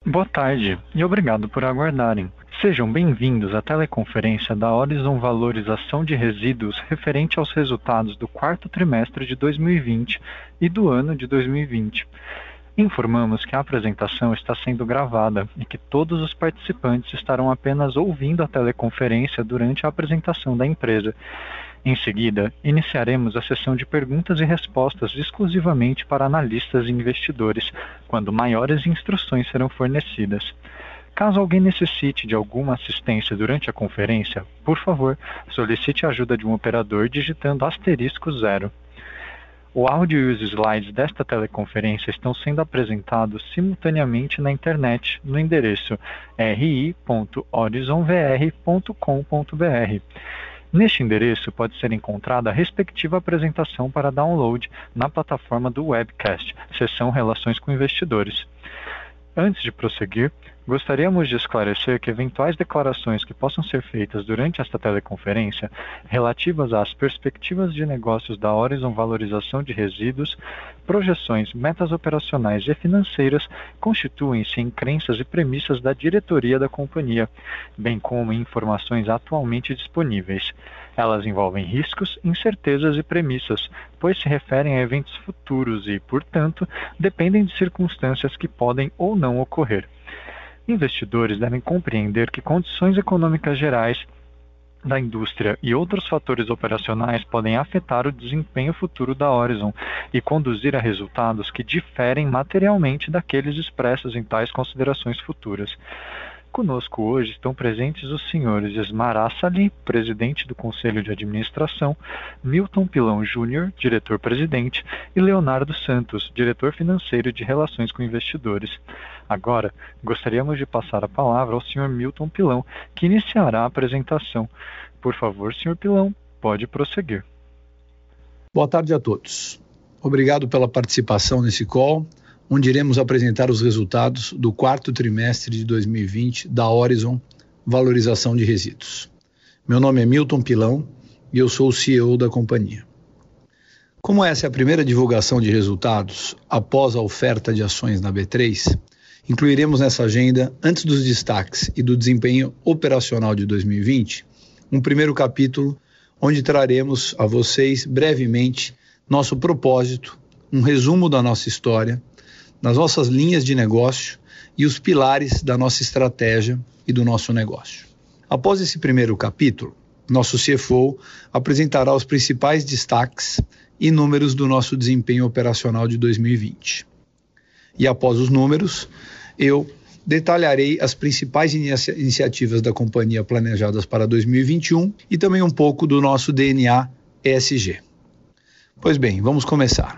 Boa tarde e obrigado por aguardarem. Sejam bem-vindos à teleconferência da Horizon Valorização de Resíduos referente aos resultados do quarto trimestre de 2020 e do ano de 2020. Informamos que a apresentação está sendo gravada e que todos os participantes estarão apenas ouvindo a teleconferência durante a apresentação da empresa. Em seguida, iniciaremos a sessão de perguntas e respostas exclusivamente para analistas e investidores, quando maiores instruções serão fornecidas. Caso alguém necessite de alguma assistência durante a conferência, por favor, solicite a ajuda de um operador digitando *0. O áudio e os slides desta teleconferência estão sendo apresentados simultaneamente na internet, no endereço ri.horizonvr.com.br. Neste endereço pode ser encontrada a respectiva apresentação para download na plataforma do webcast, seção Relações com Investidores. Antes de prosseguir, gostaríamos de esclarecer que eventuais declarações que possam ser feitas durante esta teleconferência relativas às perspectivas de negócios da Horizon Valorização de Resíduos, projeções, metas operacionais e financeiras constituem-se em crenças e premissas da diretoria da companhia, bem como em informações atualmente disponíveis. Elas envolvem riscos, incertezas e premissas, pois se referem a eventos futuros e, portanto, dependem de circunstâncias que podem ou não ocorrer. Investidores devem compreender que condições econômicas gerais da indústria e outros fatores operacionais podem afetar o desempenho futuro da Horizon e conduzir a resultados que diferem materialmente daqueles expressos em tais considerações futuras. Conosco hoje estão presentes os senhores Esmar Assali, presidente do Conselho de Administração, Milton Pilão Júnior, diretor-presidente, e Leonardo Santos, diretor financeiro de Relações com Investidores. Agora, gostaríamos de passar a palavra ao senhor Milton Pilão, que iniciará a apresentação. Por favor, senhor Pilão, pode prosseguir. Boa tarde a todos. Obrigado pela participação nesse call, onde iremos apresentar os resultados do quarto trimestre de 2020 da Horizon Valorização de Resíduos. Meu nome é Milton Pilão e eu sou o CEO da companhia. Como essa é a primeira divulgação de resultados após a oferta de ações na B3, incluiremos nessa agenda, antes dos destaques e do desempenho operacional de 2020, um primeiro capítulo onde traremos a vocês brevemente nosso propósito, um resumo da nossa história, nas nossas linhas de negócio e os pilares da nossa estratégia e do nosso negócio. Após esse primeiro capítulo, nosso CFO apresentará os principais destaques e números do nosso desempenho operacional de 2020. E após os números, eu detalharei as principais iniciativas da companhia planejadas para 2021 e também um pouco do nosso DNA ESG. Pois bem, vamos começar.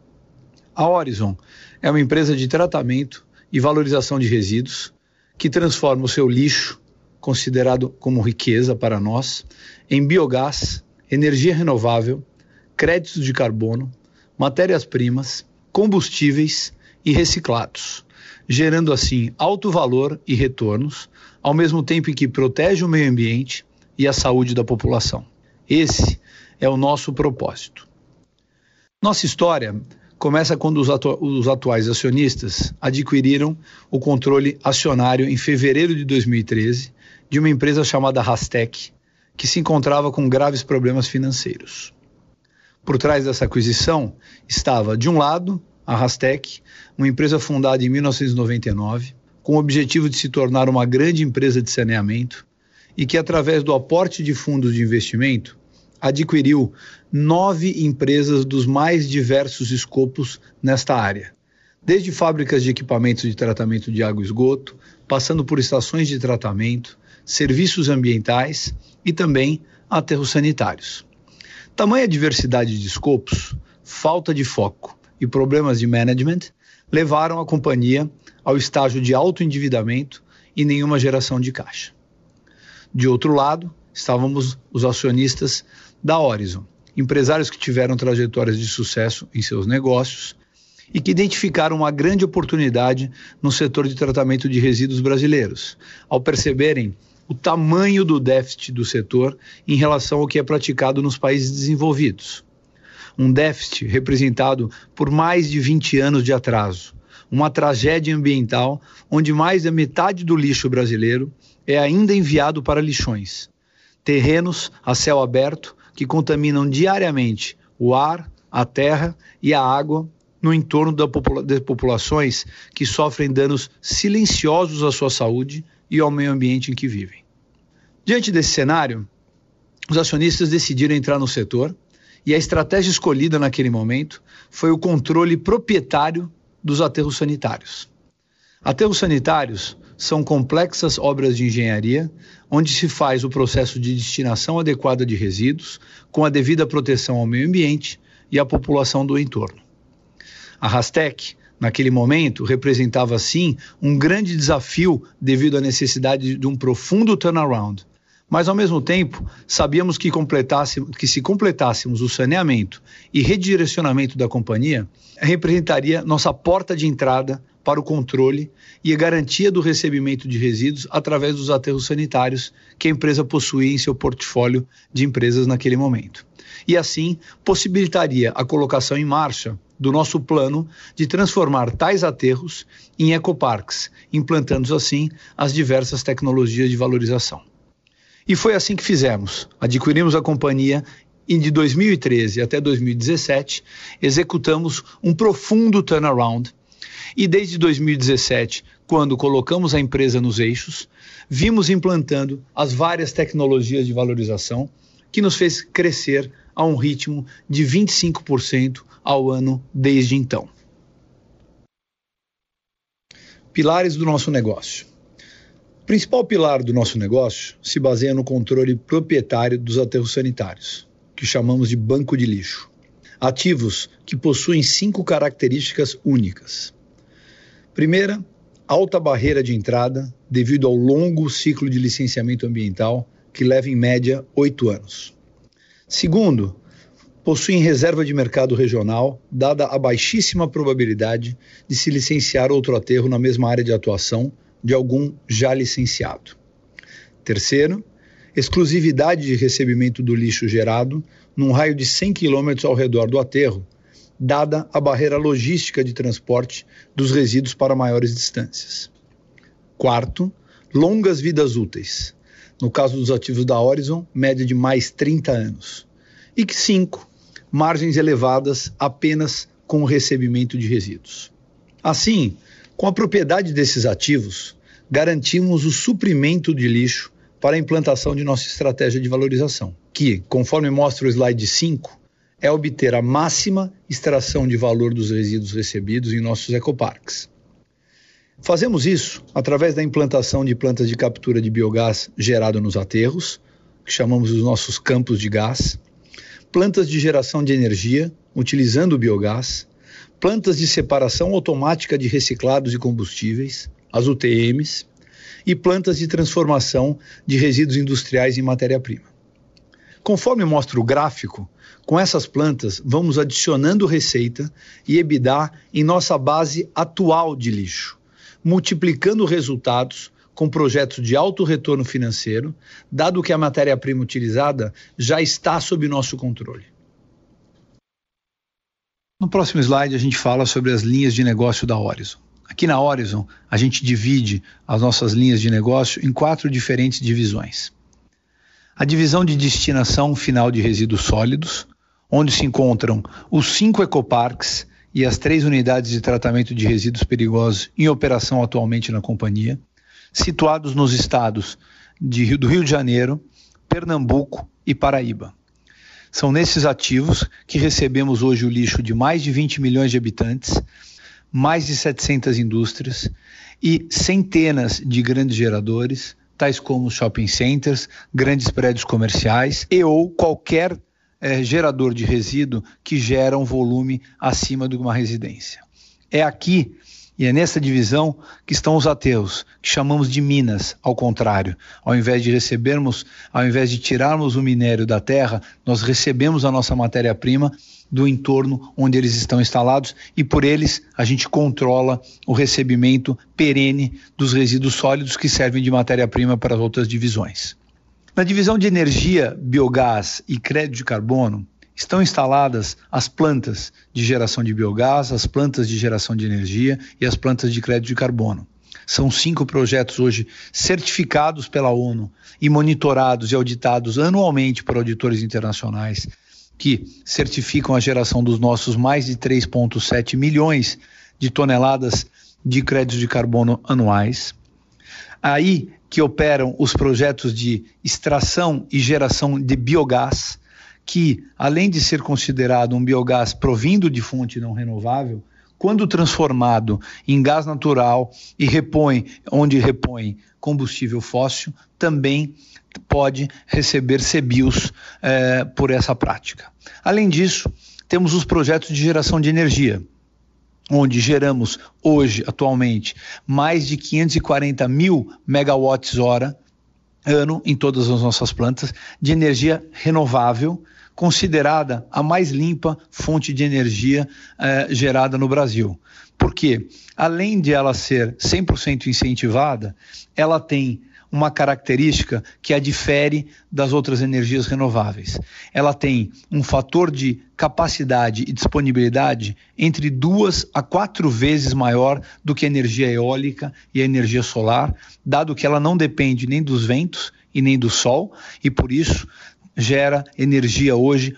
A Horizon é uma empresa de tratamento e valorização de resíduos que transforma o seu lixo, considerado como riqueza para nós, em biogás, energia renovável, créditos de carbono, matérias-primas, combustíveis e reciclados, gerando assim alto valor e retornos, ao mesmo tempo em que protege o meio ambiente e a saúde da população. Esse é o nosso propósito. Nossa história começa quando os atuais acionistas adquiriram o controle acionário em fevereiro de 2013 de uma empresa chamada Rastec, que se encontrava com graves problemas financeiros. Por trás dessa aquisição estava, de um lado, a Rastec, uma empresa fundada em 1999, com o objetivo de se tornar uma grande empresa de saneamento e que, através do aporte de fundos de investimento, adquiriu 9 empresas dos mais diversos escopos nesta área, desde fábricas de equipamentos de tratamento de água e esgoto, passando por estações de tratamento, serviços ambientais e também aterros sanitários. Tamanha diversidade de escopos, falta de foco e problemas de management levaram a companhia ao estágio de alto endividamento e nenhuma geração de caixa. De outro lado, estávamos os acionistas da Horizon, empresários que tiveram trajetórias de sucesso em seus negócios e que identificaram uma grande oportunidade no setor de tratamento de resíduos brasileiros, ao perceberem o tamanho do déficit do setor em relação ao que é praticado nos países desenvolvidos. Um déficit representado por mais de 20 anos de atraso, uma tragédia ambiental onde mais da metade do lixo brasileiro é ainda enviado para lixões. Terrenos a céu aberto que contaminam diariamente o ar, a terra e a água no entorno de populações que sofrem danos silenciosos à sua saúde e ao meio ambiente em que vivem. Diante desse cenário, os acionistas decidiram entrar no setor e a estratégia escolhida naquele momento foi o controle proprietário dos aterros sanitários. Aterros sanitários são complexas obras de engenharia onde se faz o processo de destinação adequada de resíduos com a devida proteção ao meio ambiente e à população do entorno. A Rastec, naquele momento, representava, sim, um grande desafio devido à necessidade de um profundo turnaround. Mas, ao mesmo tempo, sabíamos que se completássemos o saneamento e redirecionamento da companhia, representaria nossa porta de entrada para o controle e a garantia do recebimento de resíduos através dos aterros sanitários que a empresa possuía em seu portfólio de empresas naquele momento. E assim, possibilitaria a colocação em marcha do nosso plano de transformar tais aterros em ecoparques, implantando assim as diversas tecnologias de valorização. E foi assim que fizemos. Adquirimos a companhia e de 2013 até 2017 executamos um profundo turnaround e desde 2017, quando colocamos a empresa nos eixos, vimos implantando as várias tecnologias de valorização que nos fez crescer a um ritmo de 25% ao ano desde então. Pilares do nosso negócio. O principal pilar do nosso negócio se baseia no controle proprietário dos aterros sanitários, que chamamos de banco de lixo. Ativos que possuem 5 características únicas. Primeira, alta barreira de entrada devido ao longo ciclo de licenciamento ambiental, que leva em média 8 anos. Segundo, possuem reserva de mercado regional, dada a baixíssima probabilidade de se licenciar outro aterro na mesma área de atuação de algum já licenciado. Terceiro, exclusividade de recebimento do lixo gerado num raio de 100 km ao redor do aterro, dada a barreira logística de transporte dos resíduos para maiores distâncias. Quarto, longas vidas úteis. No caso dos ativos da Horizon, média de mais 30 anos. E 5, margens elevadas apenas com o recebimento de resíduos. Assim, com a propriedade desses ativos, garantimos o suprimento de lixo para a implantação de nossa estratégia de valorização, que, conforme mostra o slide 5, é obter a máxima extração de valor dos resíduos recebidos em nossos ecoparques. Fazemos isso através da implantação de plantas de captura de biogás gerado nos aterros, que chamamos os nossos campos de gás, plantas de geração de energia, utilizando o biogás, plantas de separação automática de reciclados e combustíveis, as UTMs, e plantas de transformação de resíduos industriais em matéria-prima. Conforme mostra o gráfico, com essas plantas vamos adicionando receita e EBITDA em nossa base atual de lixo, multiplicando resultados com projetos de alto retorno financeiro, dado que a matéria-prima utilizada já está sob nosso controle. No próximo slide a gente fala sobre as linhas de negócio da Horizon. Aqui na Horizon a gente divide as nossas linhas de negócio em 4 diferentes divisões. A divisão de destinação final de resíduos sólidos, onde se encontram os 5 ecoparques e as 3 unidades de tratamento de resíduos perigosos em operação atualmente na companhia, situados nos estados do Rio de Janeiro, Pernambuco e Paraíba. São nesses ativos que recebemos hoje o lixo de mais de 20 milhões de habitantes, mais de 700 indústrias e centenas de grandes geradores, tais como shopping centers, grandes prédios comerciais e ou qualquer gerador de resíduo que gera um volume acima de uma residência. É aqui e é nessa divisão que estão os aterros, que chamamos de minas, ao contrário. Ao invés de tirarmos o minério da terra, nós recebemos a nossa matéria-prima do entorno onde eles estão instalados e por eles a gente controla o recebimento perene dos resíduos sólidos que servem de matéria-prima para as outras divisões. Na divisão de energia, biogás e crédito de carbono, estão instaladas as plantas de geração de biogás, as plantas de geração de energia e as plantas de crédito de carbono. São 5 projetos hoje certificados pela ONU e monitorados e auditados anualmente por auditores internacionais que certificam a geração dos nossos mais de 3,7 milhões de toneladas de créditos de carbono anuais. Aí que operam os projetos de extração e geração de biogás, que, além de ser considerado um biogás provindo de fonte não renovável, quando transformado em gás natural e onde repõe combustível fóssil, também pode receber CBIOs por essa prática. Além disso, temos os projetos de geração de energia, onde geramos hoje, atualmente, mais de 540 mil megawatts-hora ano em todas as nossas plantas de energia renovável, considerada a mais limpa fonte de energia gerada no Brasil. Porque, além de ela ser 100% incentivada, ela tem uma característica que a difere das outras energias renováveis. Ela tem um fator de capacidade e disponibilidade entre 2 a 4 vezes maior do que a energia eólica e a energia solar, dado que ela não depende nem dos ventos e nem do sol, e por isso gera energia hoje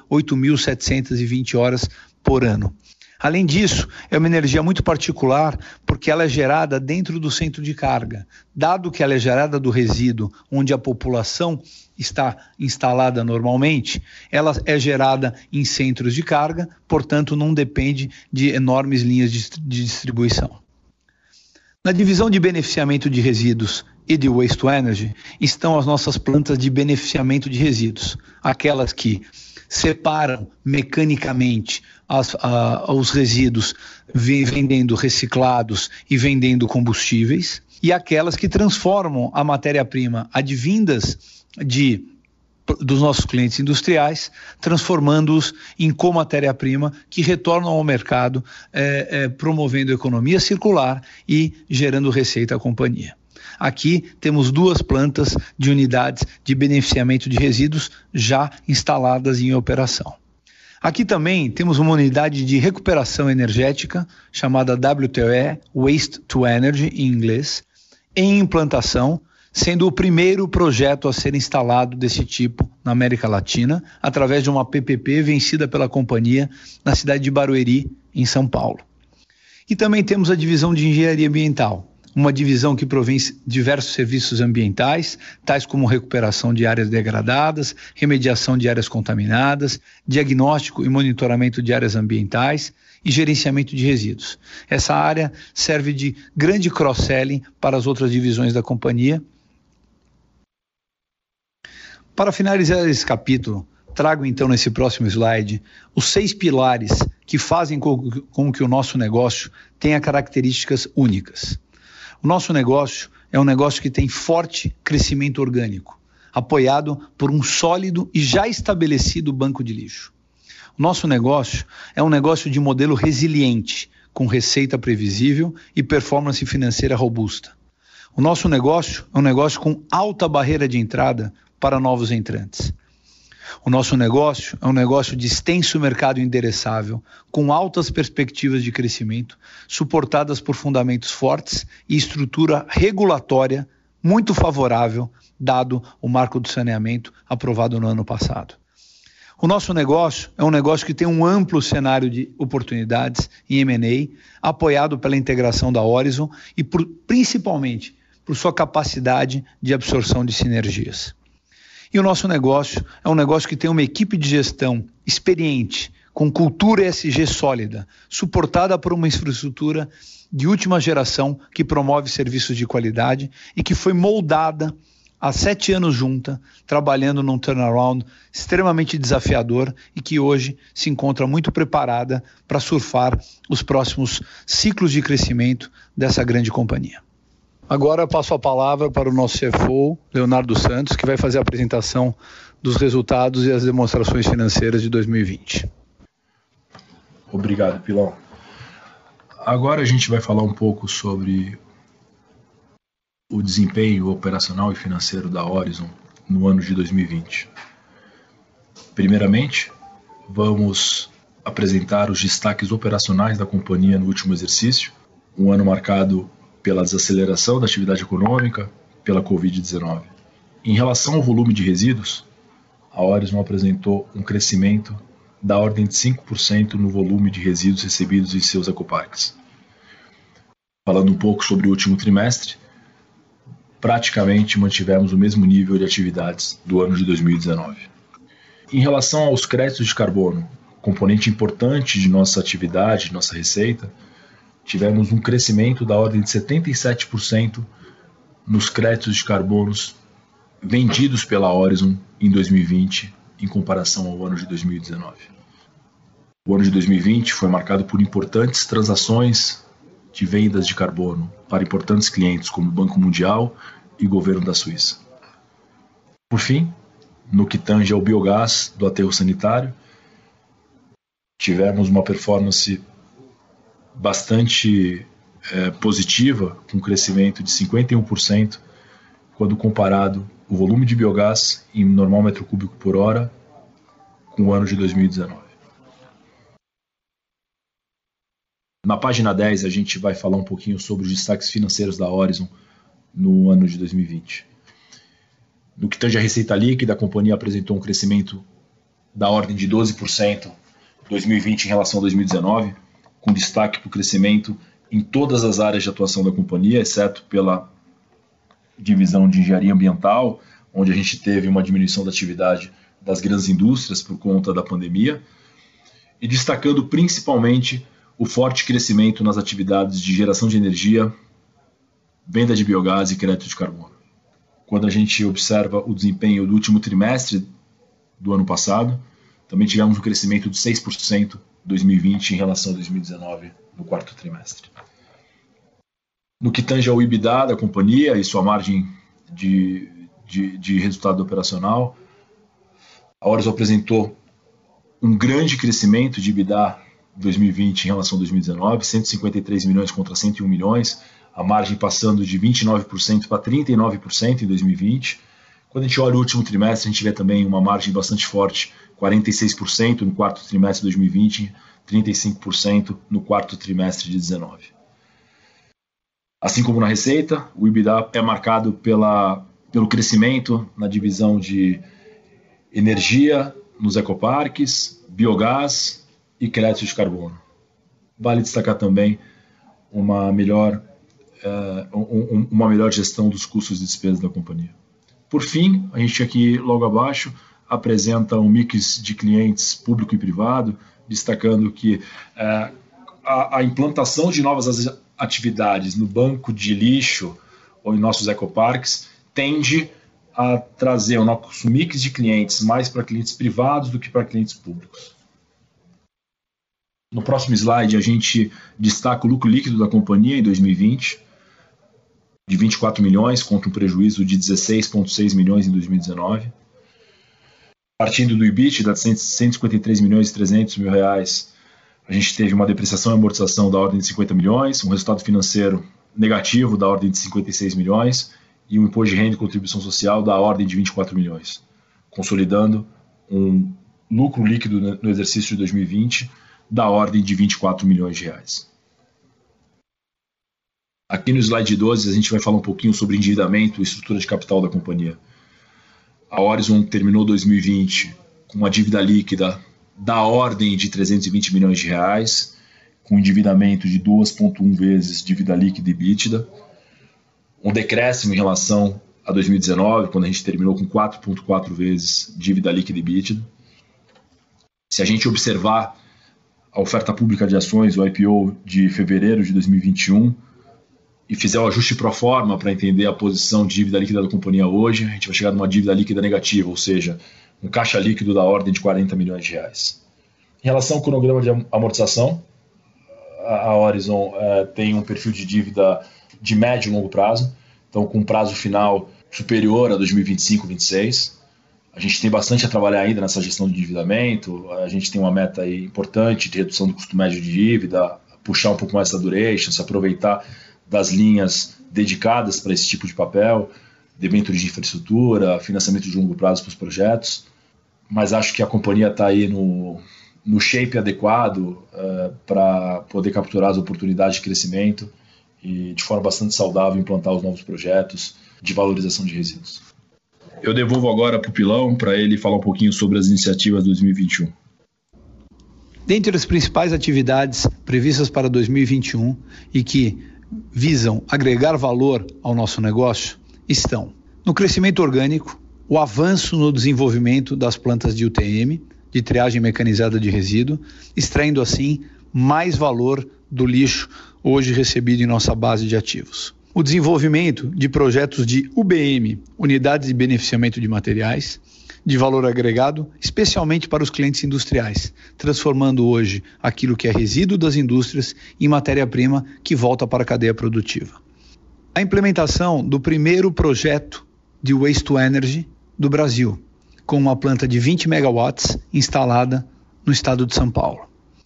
8.720 horas por ano. Além disso, é uma energia muito particular porque ela é gerada dentro do centro de carga. Dado que ela é gerada do resíduo onde a população está instalada normalmente, ela é gerada em centros de carga, portanto não depende de enormes linhas de distribuição. Na divisão de beneficiamento de resíduos e de waste to energy estão as nossas plantas de beneficiamento de resíduos, aquelas que separam mecanicamente os resíduos vendendo reciclados e vendendo combustíveis, e aquelas que transformam a matéria-prima advindas dos nossos clientes industriais, transformando-os em comatéria-prima que retornam ao mercado, promovendo a economia circular e gerando receita à companhia. Aqui temos 2 plantas de unidades de beneficiamento de resíduos já instaladas em operação. Aqui também temos uma unidade de recuperação energética, chamada WTE, Waste to Energy em inglês, em implantação, sendo o primeiro projeto a ser instalado desse tipo na América Latina, através de uma PPP vencida pela companhia na cidade de Barueri, em São Paulo. E também temos a divisão de engenharia ambiental, uma divisão que provém diversos serviços ambientais, tais como recuperação de áreas degradadas, remediação de áreas contaminadas, diagnóstico e monitoramento de áreas ambientais e gerenciamento de resíduos. Essa área serve de grande cross-selling para as outras divisões da companhia. Para finalizar esse capítulo, trago então nesse próximo slide os 6 pilares que fazem com que o nosso negócio tenha características únicas. O nosso negócio é um negócio que tem forte crescimento orgânico, apoiado por um sólido e já estabelecido banco de lixo. O nosso negócio é um negócio de modelo resiliente, com receita previsível e performance financeira robusta. O nosso negócio é um negócio com alta barreira de entrada para novos entrantes. O nosso negócio é um negócio de extenso mercado endereçável, com altas perspectivas de crescimento, suportadas por fundamentos fortes e estrutura regulatória muito favorável, dado o marco do saneamento aprovado no ano passado. O nosso negócio é um negócio que tem um amplo cenário de oportunidades em M&A, apoiado pela integração da Horizon e principalmente por sua capacidade de absorção de sinergias. E o nosso negócio é um negócio que tem uma equipe de gestão experiente, com cultura ESG sólida, suportada por uma infraestrutura de última geração que promove serviços de qualidade e que foi moldada há 7 anos junta, trabalhando num turnaround extremamente desafiador e que hoje se encontra muito preparada para surfar os próximos ciclos de crescimento dessa grande companhia. Agora eu passo a palavra para o nosso CFO, Leonardo Santos, que vai fazer a apresentação dos resultados e as demonstrações financeiras de 2020. Obrigado, Pilão. Agora a gente vai falar um pouco sobre o desempenho operacional e financeiro da Horizon no ano de 2020. Primeiramente, vamos apresentar os destaques operacionais da companhia no último exercício, um ano marcado pela desaceleração da atividade econômica, pela Covid-19. Em relação ao volume de resíduos, a Horizon apresentou um crescimento da ordem de 5% no volume de resíduos recebidos em seus ecoparques. Falando um pouco sobre o último trimestre, praticamente mantivemos o mesmo nível de atividades do ano de 2019. Em relação aos créditos de carbono, componente importante de nossa atividade, de nossa receita, tivemos um crescimento da ordem de 77% nos créditos de carbonos vendidos pela Horizon em 2020, em comparação ao ano de 2019. O ano de 2020 foi marcado por importantes transações de vendas de carbono para importantes clientes como o Banco Mundial e o governo da Suíça. Por fim, no que tange ao biogás do aterro sanitário, tivemos uma performance bastante positiva, com um crescimento de 51%, quando comparado o volume de biogás em normal metro cúbico por hora com o ano de 2019. Na página 10, a gente vai falar um pouquinho sobre os destaques financeiros da Horizon no ano de 2020. No que tange a receita líquida, a companhia apresentou um crescimento da ordem de 12% em 2020 em relação a 2019, com destaque para o crescimento em todas as áreas de atuação da companhia, exceto pela divisão de engenharia ambiental, onde a gente teve uma diminuição da atividade das grandes indústrias por conta da pandemia, e destacando principalmente o forte crescimento nas atividades de geração de energia, venda de biogás e crédito de carbono. Quando a gente observa o desempenho do último trimestre do ano passado, também tivemos um crescimento de 6% em 2020 em relação a 2019 no quarto trimestre. No que tange ao EBITDA da companhia e sua margem de resultado operacional, a Horizon apresentou um grande crescimento de EBITDA 2020 em relação a 2019, 153 milhões contra 101 milhões, a margem passando de 29% para 39% em 2020. Quando a gente olha o último trimestre, a gente vê também uma margem bastante forte, 46% no quarto trimestre de 2020, 35% no quarto trimestre de 2019. Assim como na receita, o EBITDA é marcado pelo crescimento na divisão de energia nos ecoparques, biogás e crédito de carbono. Vale destacar também uma melhor gestão dos custos de despesa da companhia. Por fim, a gente aqui logo abaixo apresenta um mix de clientes público e privado, destacando que a implantação de novas atividades no banco de lixo ou em nossos ecoparques tende a trazer o nosso mix de clientes mais para clientes privados do que para clientes públicos. No próximo slide, a gente destaca o lucro líquido da companhia em 2020, de 24 milhões, contra um prejuízo de 16,6 milhões em 2019. Partindo do EBITDA de 153 milhões e 300 mil reais, a gente teve uma depreciação e amortização da ordem de 50 milhões, um resultado financeiro negativo da ordem de 56 milhões e um imposto de renda e contribuição social da ordem de 24 milhões, consolidando um lucro líquido no exercício de 2020 da ordem de 24 milhões de reais. Aqui no slide 12 a gente vai falar um pouquinho sobre endividamento e estrutura de capital da companhia. A Horizon terminou 2020 com uma dívida líquida da ordem de 320 milhões de reais, com endividamento de 2,1 vezes dívida líquida e EBITDA, um decréscimo em relação a 2019, quando a gente terminou com 4,4 vezes dívida líquida e EBITDA. Se a gente observar a oferta pública de ações, o IPO de fevereiro de 2021, e fizer o ajuste pro forma para entender a posição de dívida líquida da companhia hoje, a gente vai chegar numa dívida líquida negativa, ou seja, um caixa líquido da ordem de 40 milhões de reais. Em relação ao cronograma de amortização, a Horizon tem um perfil de dívida de médio e longo prazo, então com prazo final superior a 2025-26. A gente tem bastante a trabalhar ainda nessa gestão de endividamento, a gente tem uma meta aí importante de redução do custo médio de dívida, puxar um pouco mais essa duration, se aproveitar das linhas dedicadas para esse tipo de papel, debêntures de infraestrutura, financiamento de longo prazo para os projetos, mas acho que a companhia está aí no shape adequado para poder capturar as oportunidades de crescimento e de forma bastante saudável implantar os novos projetos de valorização de resíduos. Eu devolvo agora para o Pilão para ele falar um pouquinho sobre as iniciativas de 2021. Dentre as principais atividades previstas para 2021 e que visam agregar valor ao nosso negócio estão no crescimento orgânico, o avanço no desenvolvimento das plantas de UTM, de triagem mecanizada de resíduo, extraindo assim mais valor do lixo hoje recebido em nossa base de ativos. O desenvolvimento de projetos de UBM, Unidades de Beneficiamento de Materiais, de valor agregado, especialmente para os clientes industriais, transformando hoje aquilo que é resíduo das indústrias em matéria-prima que volta para a cadeia produtiva. A implementação do primeiro projeto de Waste to Energy do Brasil, com uma planta de 20 megawatts instalada no estado de São Paulo.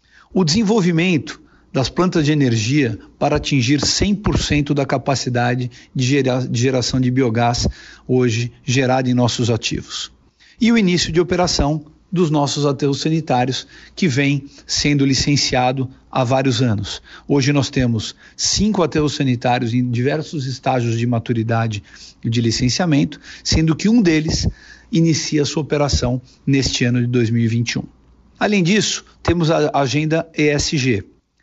O desenvolvimento das plantas de energia para atingir 100% da capacidade de geração de biogás hoje gerada em nossos ativos. E o início de operação dos nossos aterros sanitários, que vem sendo licenciado há vários anos. Hoje nós temos 5 aterros sanitários em diversos estágios de maturidade e de licenciamento, sendo que um deles inicia sua operação neste ano de 2021. Além disso, temos a agenda ESG.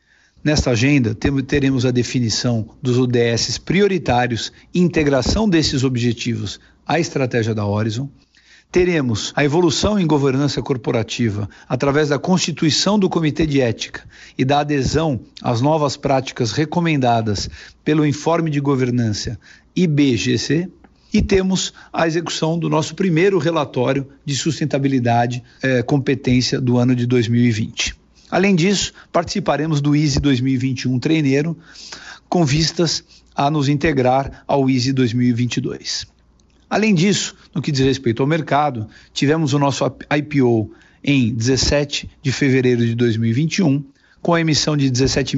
Nesta agenda, teremos a definição dos ODS prioritários e integração desses objetivos à estratégia da Horizon. Teremos a evolução em governança corporativa através da constituição do Comitê de Ética e da adesão às novas práticas recomendadas pelo Informe de Governança IBGC. E temos a execução do nosso primeiro relatório de sustentabilidade competência do ano de 2020. Além disso, participaremos do ISE 2021 Treineiro, com vistas a nos integrar ao ISE 2022. Além disso, no que diz respeito ao mercado, tivemos o nosso IPO em 17 de fevereiro de 2021, com a emissão de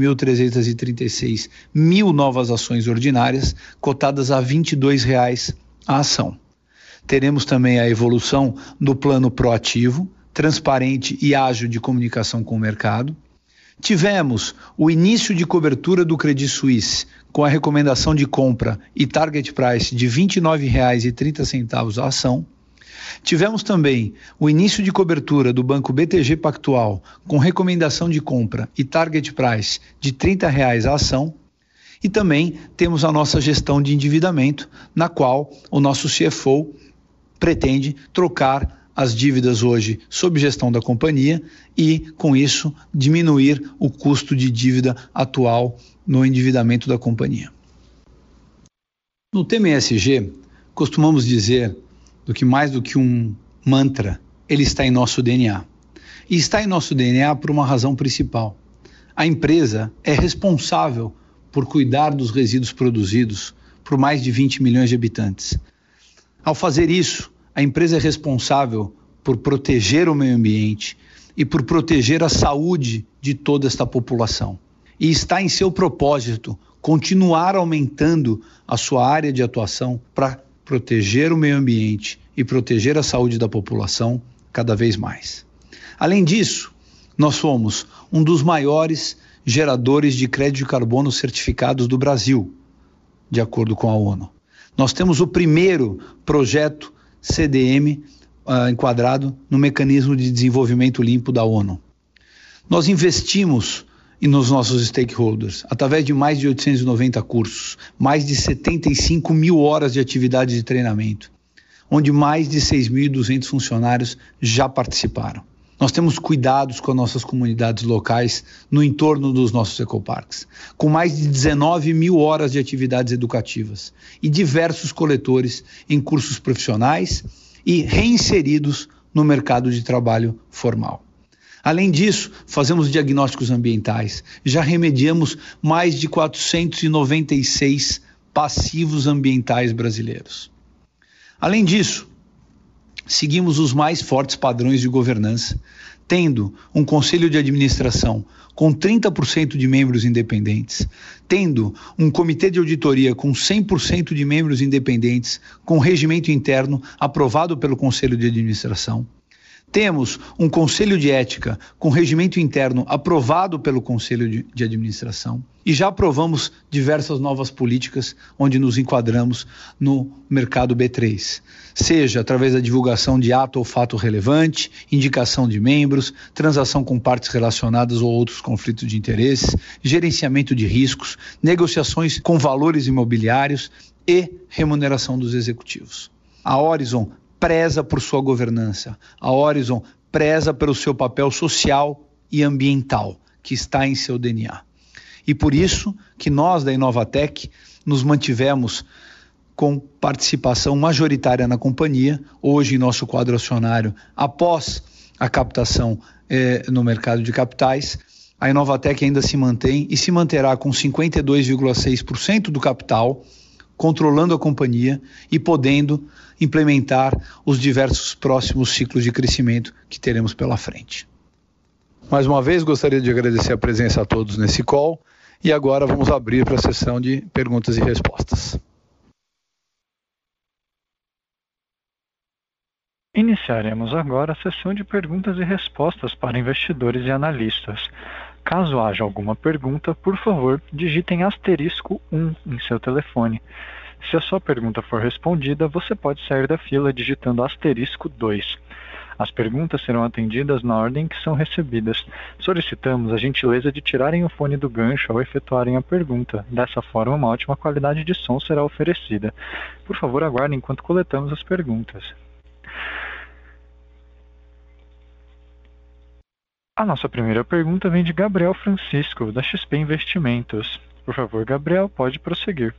17.336 mil novas ações ordinárias, cotadas a R$ 22,00 a ação. Teremos também a evolução do plano proativo, transparente e ágil de comunicação com o mercado. Tivemos o início de cobertura do Credit Suisse com a recomendação de compra e target price de R$ 29,30 a ação. Tivemos também o início de cobertura do Banco BTG Pactual com recomendação de compra e target price de R$ 30,00 a ação. E também temos a nossa gestão de endividamento, na qual o nosso CFO pretende trocar as dívidas hoje sob gestão da companhia e, com isso, diminuir o custo de dívida atual no endividamento da companhia. No tema ESG, costumamos dizer que mais do que um mantra, ele está em nosso DNA. E está em nosso DNA por uma razão principal. A empresa é responsável por cuidar dos resíduos produzidos por mais de 20 milhões de habitantes. Ao fazer isso, a empresa é responsável por proteger o meio ambiente e por proteger a saúde de toda esta população. E está em seu propósito continuar aumentando a sua área de atuação para proteger o meio ambiente e proteger a saúde da população cada vez mais. Além disso, nós somos um dos maiores geradores de crédito de carbono certificados do Brasil, de acordo com a ONU. Nós temos o primeiro projeto CDM enquadrado no Mecanismo de Desenvolvimento Limpo da ONU. Nós investimos nos nossos stakeholders através de mais de 890 cursos, mais de 75 mil horas de atividade de treinamento, onde mais de 6.200 funcionários já participaram. Nós temos cuidados com as nossas comunidades locais no entorno dos nossos ecoparques, com mais de 19 mil horas de atividades educativas e diversos coletores em cursos profissionais e reinseridos no mercado de trabalho formal. Além disso, fazemos diagnósticos ambientais. Já remediamos mais de 496 passivos ambientais brasileiros. Além disso, seguimos os mais fortes padrões de governança, tendo um conselho de administração com 30% de membros independentes, tendo um comitê de auditoria com 100% de membros independentes, com regimento interno aprovado pelo conselho de administração, Temos um conselho de ética com regimento interno aprovado pelo conselho de administração e já aprovamos diversas novas políticas onde nos enquadramos no mercado B3, seja através da divulgação de ato ou fato relevante, indicação de membros, transação com partes relacionadas ou outros conflitos de interesses, gerenciamento de riscos, negociações com valores imobiliários e remuneração dos executivos. A Horizon preza por sua governança. A Horizon preza pelo seu papel social e ambiental, que está em seu DNA. E por isso que nós da Inovatec nos mantivemos com participação majoritária na companhia, hoje em nosso quadro acionário, após a captação no mercado de capitais. A Inovatec ainda se mantém e se manterá com 52,6% do capital, controlando a companhia e podendo implementar os diversos próximos ciclos de crescimento que teremos pela frente. Mais uma vez, gostaria de agradecer a presença a todos nesse call e agora vamos abrir para a sessão de perguntas e respostas. Iniciaremos agora a sessão de perguntas e respostas para investidores e analistas. Caso haja alguma pergunta, por favor, digitem *1 em seu telefone. Se a sua pergunta for respondida, você pode sair da fila digitando *2. As perguntas serão atendidas na ordem que são recebidas. Solicitamos a gentileza de tirarem o fone do gancho ao efetuarem a pergunta. Dessa forma, uma ótima qualidade de som será oferecida. Por favor, aguardem enquanto coletamos as perguntas. A nossa primeira pergunta vem de Gabriel Francisco, da XP Investimentos. Por favor, Gabriel, pode prosseguir.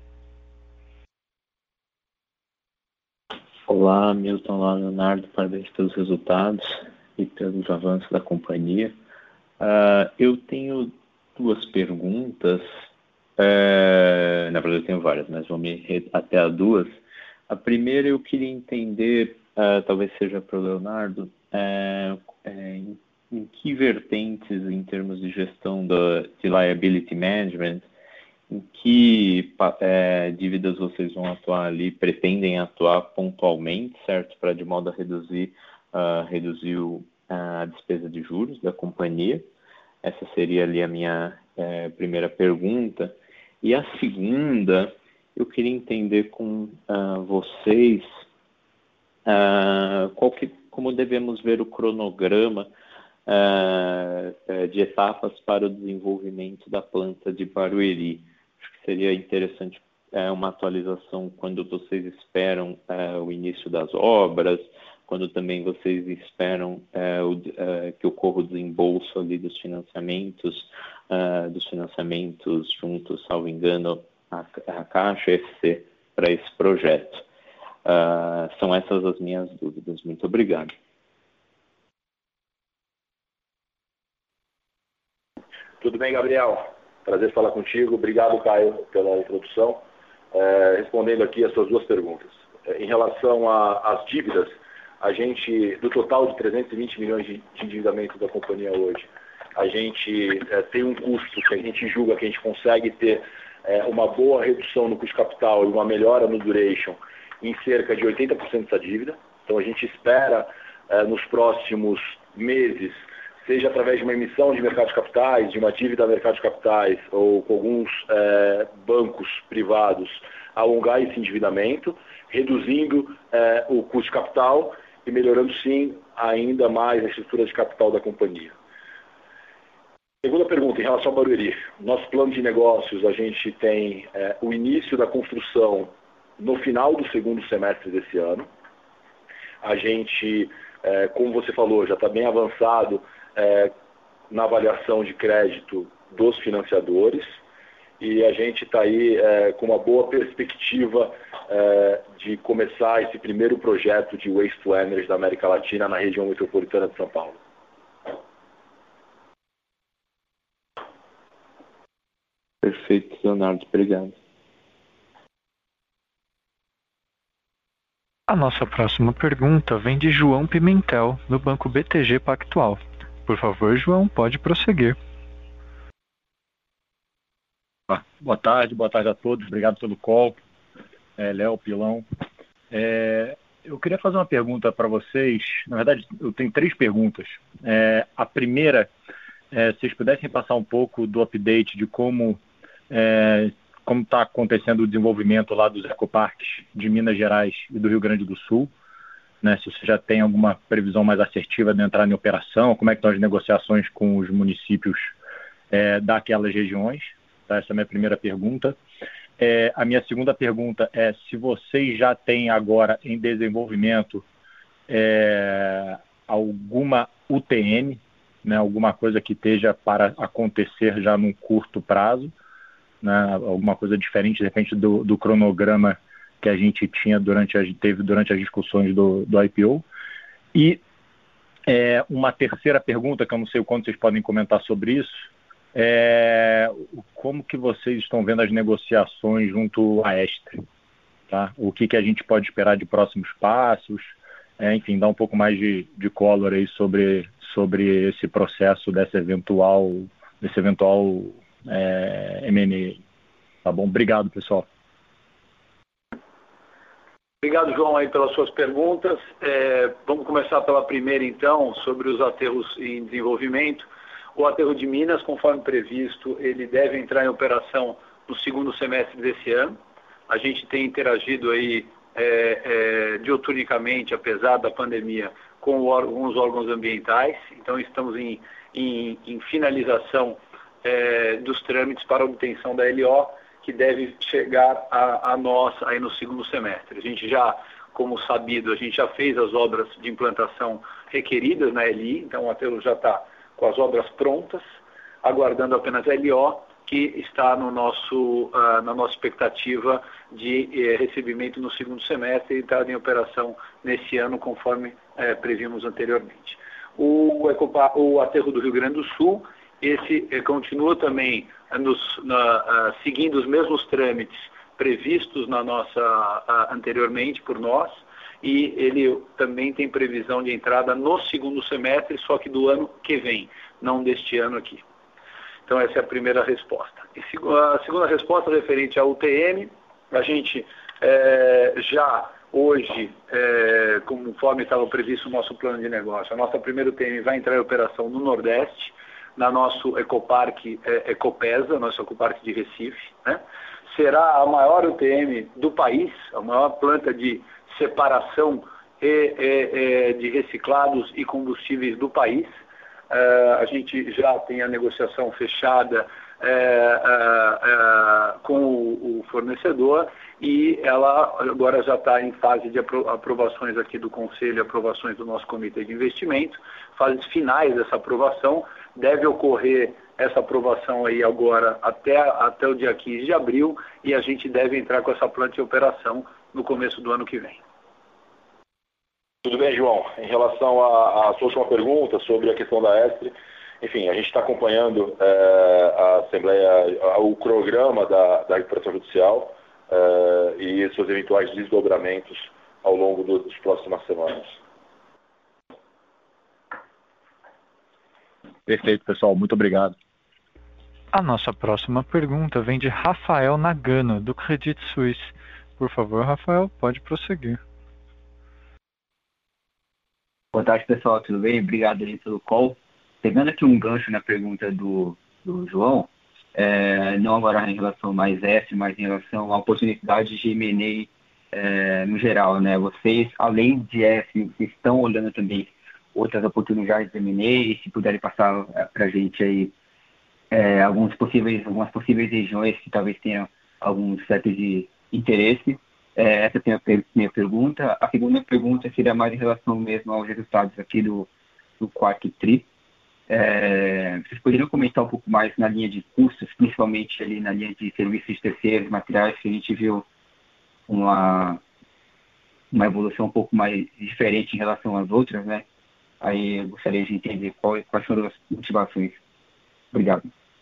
Olá, Milton, olá, Leonardo, parabéns pelos resultados e pelos avanços da companhia. Eu tenho duas perguntas, na verdade eu tenho várias, mas vou me até a duas. A primeira eu queria entender, talvez seja para o Leonardo, em que vertentes em termos de gestão de liability management, em que dívidas vocês vão atuar ali, pretendem atuar pontualmente, certo? Para de modo a reduzir a despesa de juros da companhia. Essa seria ali a minha primeira pergunta. E a segunda, eu queria entender com vocês como devemos ver o cronograma de etapas para o desenvolvimento da planta de Barueri. Acho que seria interessante uma atualização quando vocês esperam o início das obras, quando também vocês esperam que ocorra o desembolso ali dos financiamentos juntos, salvo engano, a Caixa FC para esse projeto. São essas as minhas dúvidas. Muito obrigado. Tudo bem, Gabriel? Prazer falar contigo. Obrigado, Caio, pela introdução. Respondendo aqui as suas duas perguntas. Em relação às dívidas, a gente, do total de 320 milhões de endividamento da companhia hoje, a gente tem um custo que a gente julga que a gente consegue ter uma boa redução no custo de capital e uma melhora no duration em cerca de 80% dessa dívida. Então, a gente espera, nos próximos meses, seja através de uma emissão de mercado de capitais, de uma dívida a mercado de capitais ou com alguns bancos privados, alongar esse endividamento, reduzindo o custo de capital e melhorando, sim, ainda mais a estrutura de capital da companhia. Segunda pergunta, em relação ao Barueri. Nosso plano de negócios, a gente tem o início da construção no final do segundo semestre desse ano. A gente, como você falou, já está bem avançado na avaliação de crédito dos financiadores e a gente está aí com uma boa perspectiva de começar esse primeiro projeto de Waste to Energy da América Latina na região metropolitana de São Paulo. Perfeito, Leonardo. Obrigado. A nossa próxima pergunta vem de João Pimentel, do Banco BTG Pactual. Por favor, João, pode prosseguir. Boa tarde a todos. Obrigado pelo call. Léo, Pilão. Eu queria fazer uma pergunta para vocês. Na verdade, eu tenho 3 perguntas. A primeira, se vocês pudessem passar um pouco do update de como está acontecendo o desenvolvimento lá dos ecoparques de Minas Gerais e do Rio Grande do Sul, né? Se você já tem alguma previsão mais assertiva de entrar em operação, como é que estão as negociações com os municípios daquelas regiões? Tá? Essa é a minha primeira pergunta. A minha segunda pergunta é se vocês já têm agora em desenvolvimento alguma UTM, né, alguma coisa que esteja para acontecer já num curto prazo, né, alguma coisa diferente, de repente, do cronograma que a gente teve durante as discussões do IPO. E uma terceira pergunta, que eu não sei o quanto vocês podem comentar sobre isso, como que vocês estão vendo as negociações junto à Estre, tá? O que a gente pode esperar de próximos passos, enfim, dar um pouco mais de color aí sobre esse processo desse eventual M&A. Tá bom? Obrigado, pessoal. Obrigado, João, aí pelas suas perguntas. Vamos começar pela primeira, então, sobre os aterros em desenvolvimento. O aterro de Minas, conforme previsto, ele deve entrar em operação no segundo semestre desse ano. A gente tem interagido aí diuturnicamente, apesar da pandemia, com alguns órgãos ambientais. Então, estamos em finalização dos trâmites para a obtenção da LO, que deve chegar a nós aí no segundo semestre. A gente já, como sabido, a gente já fez as obras de implantação requeridas na LI, então o aterro já está com as obras prontas, aguardando apenas a LO, que está na nossa expectativa de recebimento no segundo semestre e entrada em operação nesse ano, conforme previmos anteriormente. O aterro do Rio Grande do Sul, esse continua também seguindo os mesmos trâmites previstos anteriormente por nós, e ele também tem previsão de entrada no segundo semestre, só que do ano que vem, não deste ano aqui. Então essa é a primeira resposta. E a segunda resposta referente à UTM, a gente já hoje, conforme estava previsto o nosso plano de negócio, a nossa primeira UTM vai entrar em operação no Nordeste, na nosso ecoparque Ecopesa, nosso ecoparque de Recife, né? Será a maior UTM do país, a maior planta de separação de reciclados e combustíveis do país. A gente já tem a negociação fechada com o fornecedor e ela agora já está em fase de aprovações aqui do Conselho, aprovações do nosso Comitê de Investimento, fases finais dessa aprovação. Deve ocorrer essa aprovação aí agora até o dia 15 de abril e a gente deve entrar com essa planta em operação no começo do ano que vem. Tudo bem, João. Em relação à sua última pergunta sobre a questão da Estre, enfim, a gente está acompanhando a Assembleia, o cronograma da recuperação judicial e seus eventuais desdobramentos ao longo das próximas semanas. Perfeito, pessoal. Muito obrigado. A nossa próxima pergunta vem de Rafael Nagano, do Credit Suisse. Por favor, Rafael, pode prosseguir. Boa tarde, pessoal. Tudo bem? Obrigado aí pelo call. Pegando aqui um gancho na pergunta do João, não agora em relação mais S, mas em relação à oportunidade de M&A no geral, né? Vocês, além de S, vocês estão olhando também outras oportunidades de M&A, e se puderem passar para a gente aí algumas possíveis regiões que talvez tenham algum certo de interesse. Essa é a minha pergunta. A segunda pergunta seria mais em relação mesmo aos resultados aqui do quarto TRI. Vocês poderiam comentar um pouco mais na linha de custos, principalmente ali na linha de serviços de terceiros, materiais, que a gente viu uma evolução um pouco mais diferente em relação às outras, né? Aí eu gostaria de entender quais foram as motivações. Obrigado.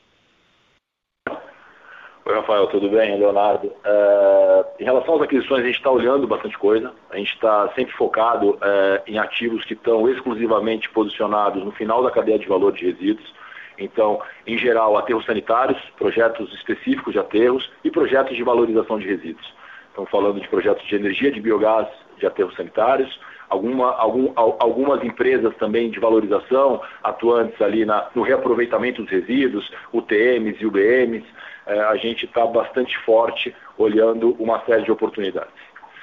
Oi, Rafael, tudo bem? Leonardo. Em relação às aquisições, a gente está olhando bastante coisa. A gente está sempre focado em ativos que estão exclusivamente posicionados no final da cadeia de valor de resíduos. Então, em geral, aterros sanitários, projetos específicos de aterros e projetos de valorização de resíduos. Estamos falando de projetos de energia de biogás de aterros sanitários, algumas empresas também de valorização, atuantes ali no reaproveitamento dos resíduos, UTMs e UBMs. A gente está bastante forte olhando uma série de oportunidades.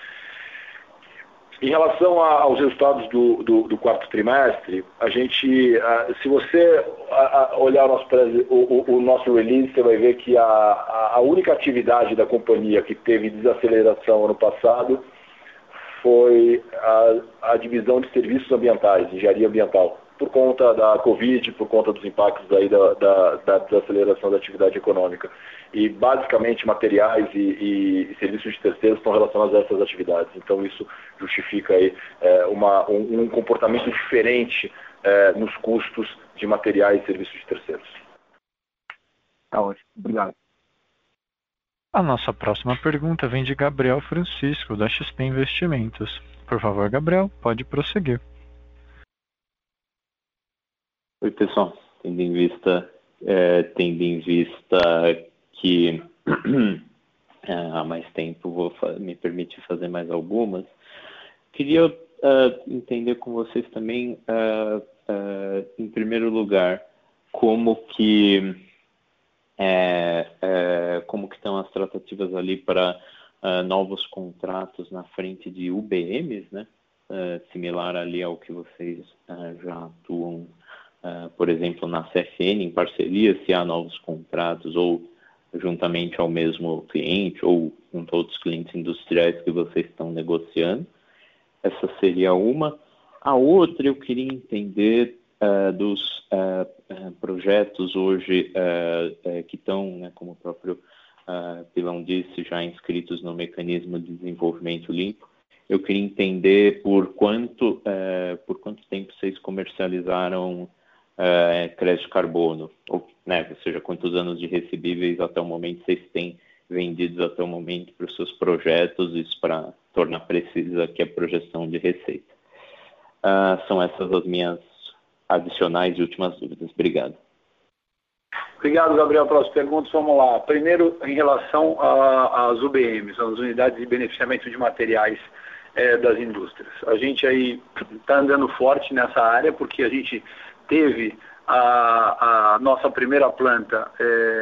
Em relação aos resultados do quarto trimestre, a gente, se você olhar o nosso release, você vai ver que a única atividade da companhia que teve desaceleração ano passado foi a divisão de serviços ambientais, engenharia ambiental, por conta da Covid, por conta dos impactos aí da desaceleração da atividade econômica. E, basicamente, materiais e serviços de terceiros estão relacionados a essas atividades. Então, isso justifica aí, um comportamento diferente nos custos de materiais e serviços de terceiros. Tá ótimo. Obrigado. A nossa próxima pergunta vem de Gabriel Francisco, da XP Investimentos. Por favor, Gabriel, pode prosseguir. Oi, pessoal. Tendo em vista que há mais tempo vou me permitir fazer mais algumas, queria entender com vocês também, em primeiro lugar, como que estão as tratativas ali para novos contratos na frente de UBMs, né? Similar ali ao que vocês já atuam, por exemplo, na CFN, em parceria, se há novos contratos ou juntamente ao mesmo cliente ou junto a outros clientes industriais que vocês estão negociando. Essa seria uma. A outra, eu queria entender dos projetos hoje que estão, né, como o próprio Pilão disse, já inscritos no mecanismo de desenvolvimemento limpo. Eu queria entender por quanto tempo vocês comercializaram crédito de carbono, ou seja, quantos anos de recebíveis até o momento vocês têm vendidos até o momento para os seus projetos, isso para tornar precisa aqui a projeção de receita. São essas as minhas adicionais e últimas dúvidas. Obrigado. Obrigado, Gabriel, pelas perguntas. Vamos lá. Primeiro, em relação às UBMs, as unidades de beneficiamento de materiais das indústrias. A gente aí está andando forte nessa área, porque a gente teve a nossa primeira planta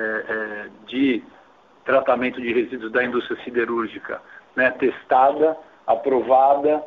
de tratamento de resíduos da indústria siderúrgica, né, testada, aprovada,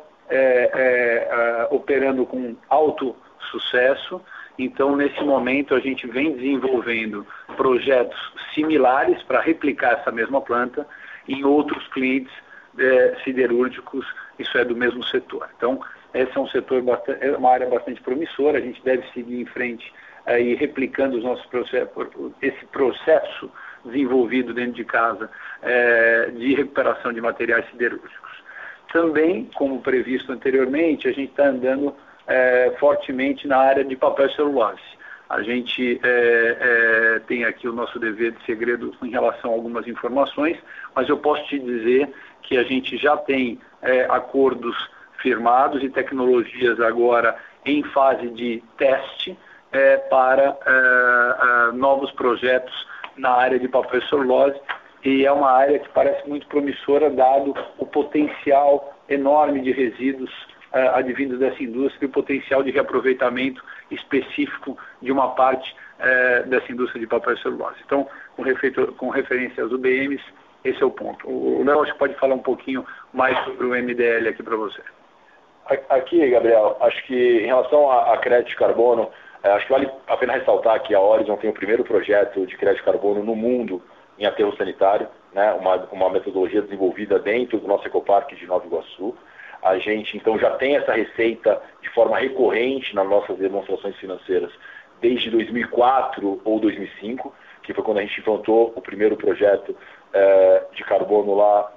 operando com alto sucesso. Então, nesse momento, a gente vem desenvolvendo projetos similares para replicar essa mesma planta em outros clientes siderúrgicos, isso é do mesmo setor. Então, esse é um setor uma área bastante promissora, a gente deve seguir em frente aí replicando os nossos processos, esse processo desenvolvido dentro de casa de recuperação de materiais siderúrgicos. Também, como previsto anteriormente, a gente está andando fortemente na área de papel e celulose. A gente tem aqui o nosso dever de segredo em relação a algumas informações, mas eu posso te dizer que a gente já tem acordos firmados e tecnologias agora em fase de teste para novos projetos na área de papel e celulose, e é uma área que parece muito promissora, dado o potencial enorme de resíduos advindos dessa indústria e o potencial de reaproveitamento específico de uma parte dessa indústria de papel e celulose. Então, com referência às UBMs, esse é o ponto. O Léo acho que pode falar um pouquinho mais sobre o MDL aqui para você. Aqui, Gabriel, acho que em relação a crédito de carbono, acho que vale a pena ressaltar que a Horizon tem o primeiro projeto de crédito de carbono no mundo em aterro sanitário, né, uma metodologia desenvolvida dentro do nosso ecoparque de Nova Iguaçu. A gente, então, já tem essa receita de forma recorrente nas nossas demonstrações financeiras desde 2004 ou 2005, que foi quando a gente implantou o primeiro projeto de carbono lá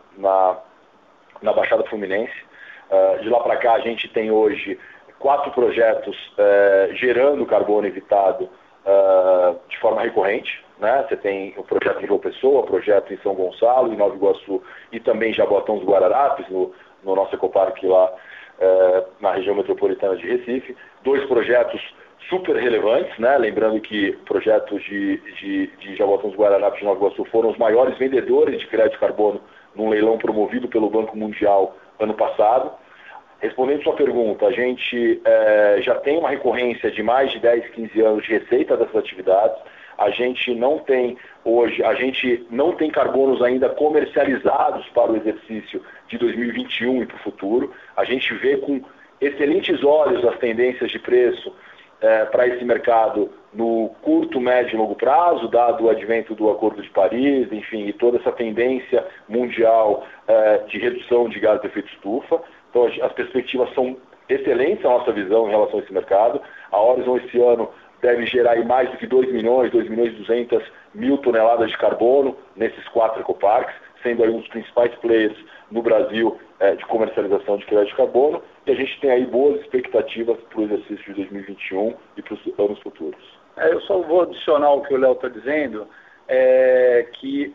na Baixada Fluminense. De lá para cá, a gente tem hoje 4 projetos gerando carbono evitado de forma recorrente. Né? Você tem o projeto em João Pessoa, o projeto em São Gonçalo, em Nova Iguaçu e também Jaboatão dos Guararapes, no nosso ecoparque lá na região metropolitana de Recife. 2 projetos super relevantes, né? Lembrando que projetos de Jaboatão dos Guararapes e Nova Iguaçu foram os maiores vendedores de crédito de carbono num leilão promovido pelo Banco Mundial ano passado. Respondendo sua pergunta, a gente já tem uma recorrência de mais de 10, 15 anos de receita dessas atividades. A gente não tem carbonos ainda comercializados para o exercício de 2021 e para o futuro. A gente vê com excelentes olhos as tendências de preço para esse mercado no curto, médio e longo prazo, dado o advento do Acordo de Paris, enfim, e toda essa tendência mundial de redução de gases de efeito estufa. Então, as perspectivas são excelentes, a nossa visão em relação a esse mercado. A Horizon, esse ano, deve gerar aí mais do que 2 milhões e 200 mil toneladas de carbono nesses 4 ecoparques, sendo aí um dos principais players no Brasil de comercialização de crédito de carbono. E a gente tem aí boas expectativas para o exercício de 2021 e para os anos futuros. Eu só vou adicionar o que o Léo está dizendo, que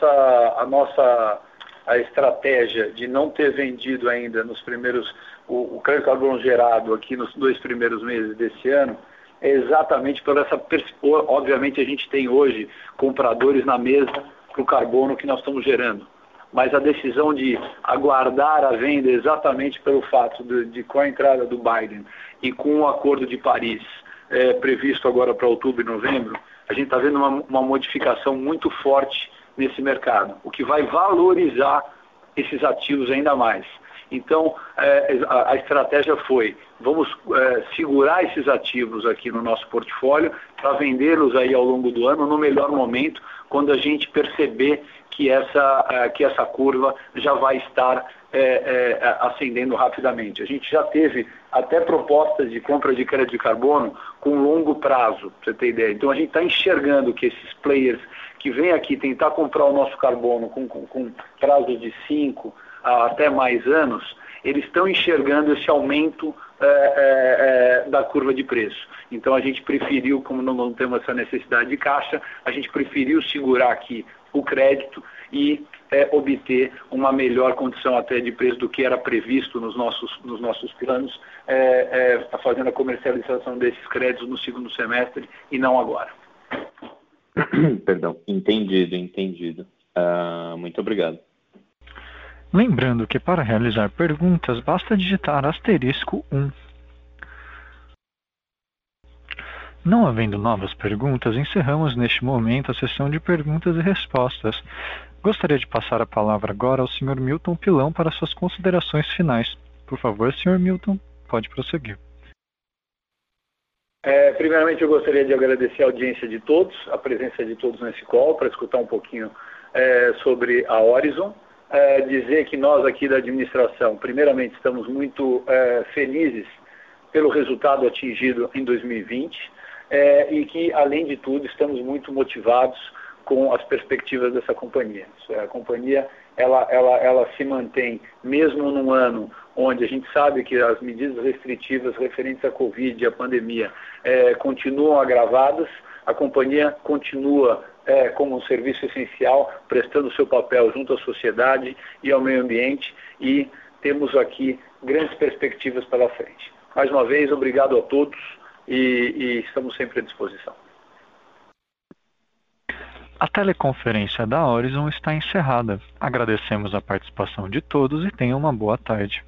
a estratégia de não ter vendido ainda nos primeiros, o crédito de carbono gerado aqui nos 2 primeiros meses desse ano, é exatamente por essa, obviamente a gente tem hoje compradores na mesa para o carbono que nós estamos gerando, mas a decisão de aguardar a venda exatamente pelo fato de com a entrada do Biden e com o Acordo de Paris previsto agora para outubro e novembro, a gente está vendo uma modificação muito forte nesse mercado, o que vai valorizar esses ativos ainda mais. Então, a estratégia foi, vamos segurar esses ativos aqui no nosso portfólio para vendê-los aí ao longo do ano no melhor momento, quando a gente perceber que essa curva já vai estar ascendendo rapidamente. A gente já teve até propostas de compra de crédito de carbono com longo prazo, para você ter ideia. Então, a gente está enxergando que esses players que vêm aqui tentar comprar o nosso carbono com prazo de 5 até mais anos, eles estão enxergando esse aumento da curva de preço. Então a gente preferiu, como não temos essa necessidade de caixa, a gente preferiu segurar aqui o crédito e obter uma melhor condição até de preço do que era previsto nos nossos planos, fazendo a comercialização desses créditos no segundo semestre e não agora. Perdão, entendido. Muito obrigado. Lembrando que para realizar perguntas basta digitar *1. Não havendo novas perguntas, encerramos neste momento a sessão de perguntas e respostas. Gostaria de passar a palavra agora ao Sr. Milton Pilão para suas considerações finais. Por favor, Sr. Milton, pode prosseguir. Primeiramente, eu gostaria de agradecer a audiência de todos, a presença de todos nesse call, para escutar um pouquinho sobre a Horizon. Dizer que nós aqui da administração, primeiramente, estamos muito felizes pelo resultado atingido em 2020 e que, além de tudo, estamos muito motivados com as perspectivas dessa companhia. A companhia ela se mantém, mesmo num ano onde a gente sabe que as medidas restritivas referentes à Covid e à pandemia continuam agravadas, a companhia continua como um serviço essencial, prestando seu papel junto à sociedade e ao meio ambiente, e temos aqui grandes perspectivas pela frente. Mais uma vez, obrigado a todos e estamos sempre à disposição. A teleconferência da Horizon está encerrada. Agradecemos a participação de todos e tenham uma boa tarde.